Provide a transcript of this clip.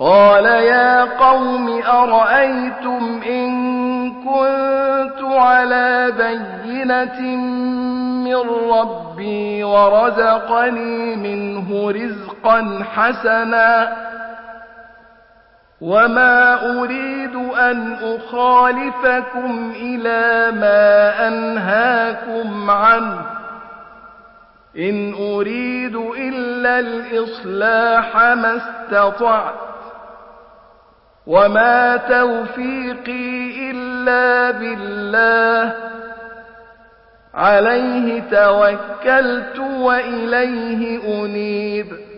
قال يا قوم أرأيتم إن كنت على بينة من ربي ورزقني منه رزقا حسنا وما أريد أن أخالفكم إلى ما أنهاكم عنه إن أريد إلا الإصلاح ما استطعت وما توفيقي إلا بالله عليه توكلت وإليه أنيب